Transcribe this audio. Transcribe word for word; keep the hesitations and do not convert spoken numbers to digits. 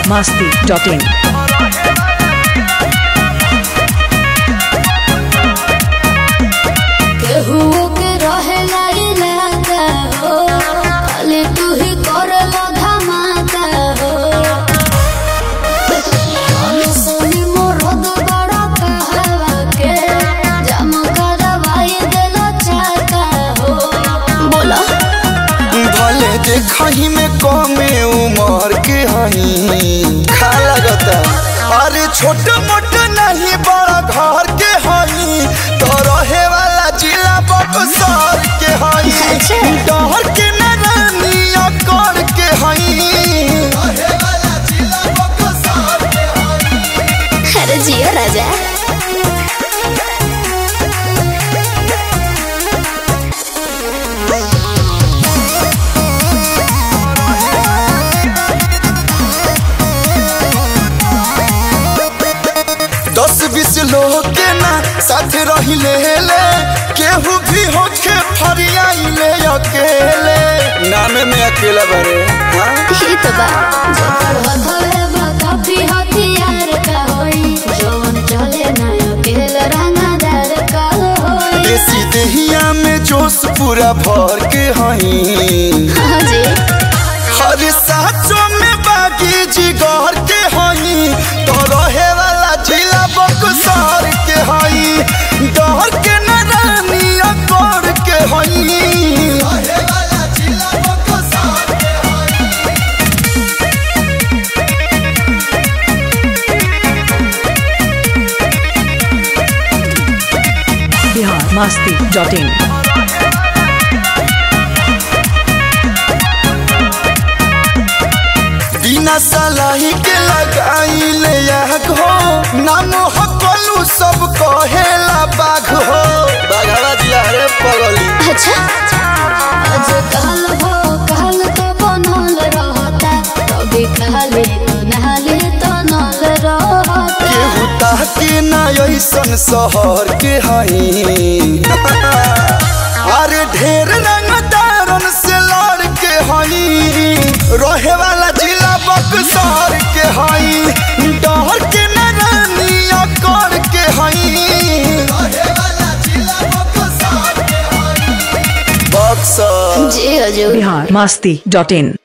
masti dot in. देखही में कमे उम्र के हई खा लगता अरे छोट मोट नहीं बड़ा घर के हई तो रहे वाला जिला बक्सर के हई डर के नानिया कर के हई रहे वाला जिला बक्सर के हई अरे जियो राजा दस बीस लोग के ना साथ रही ले ले केहू भी होके फरियाई ले अकेले नामे में अकेला बरे हां ये तो बा जब धरे काफी हथियार का होई जोन चले ना अकेला रंगदार का होई देसी देहिया में जोश पूरा भर के हई हां जी हर साचो में बागी जिगर के हई तो रहे वाला जिला बक्सर के हई डर के नानिया कर के हई रहे वाला जिला बक्सर के hii bihar masti dot in. बिना सलाही के लगाई ले आग हो नाम हकलू सब कहेला बाघ हो बाघवा जिला रे पगली अच्छा आज काल हो काल तो बनल रहता कभी काले तो नाले तो नल रहता केहू ताके ना ऐसन शहर के हई अरे ढेर रंगदारन से लड़ के हई रहे वाला जिला बक्सर के हई डर के नानिया कर के हई रहे वाला जिला बक्सर के हई बक्सर जी हजूर bihar masti dot in.